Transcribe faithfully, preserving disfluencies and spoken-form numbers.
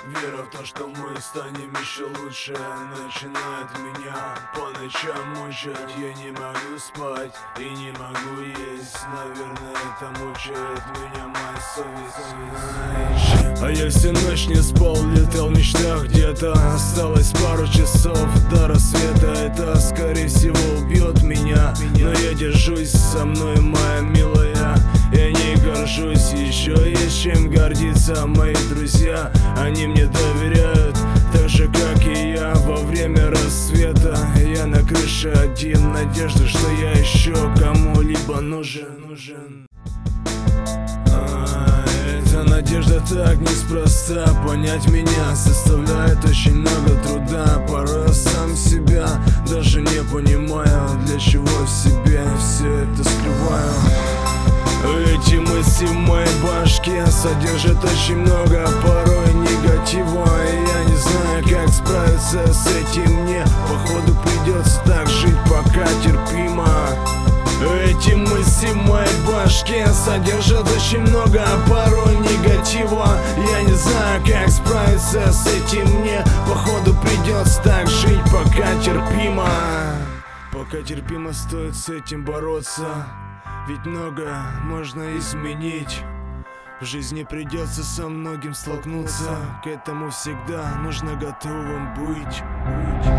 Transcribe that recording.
Вера в то, что мы станем еще лучше, начинает меня по ночам мучать. Я не могу спать и не могу есть. Наверное, это мучает меня моя совесть. А я всю ночь не спал, летал в мечтах где-то. Осталось пару часов до рассвета. Это скорее всего убьет меня, но я держусь, со мной моя милая. Я не горжусь, еще есть чем гордиться. Мои друзья, они мне доверяют, так же как и я во время рассвета. Я на крыше один, надежда, что я еще кому-либо нужен, нужен. А, эта надежда так неспроста. Понять меня составляет очень много труда. Порой сам себя даже не понимаю, для чего в себе все это скрываю. Эти мысли в моей башке содержат очень много порой негатива. И я не знаю, как справиться с этим. Мне походу придется так жить, пока терпимо. Эти мысли в моей башке содержат очень много порой негатива. Я не знаю, как справиться с этим. Мне походу придется так жить, пока терпимо. Пока терпимо, стоит с этим бороться. Ведь много можно изменить. В жизни придется со многим столкнуться. К этому всегда нужно готовым быть.